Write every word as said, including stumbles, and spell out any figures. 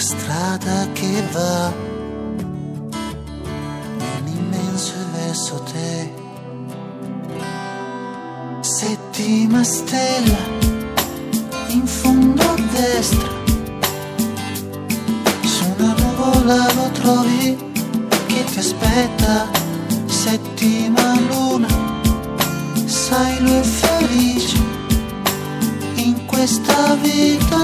strada che va in immenso verso te. Settima stella in fondo a destra, su una nuvola lo trovi che ti aspetta. Settima luna, sai lui è felice in questa vita.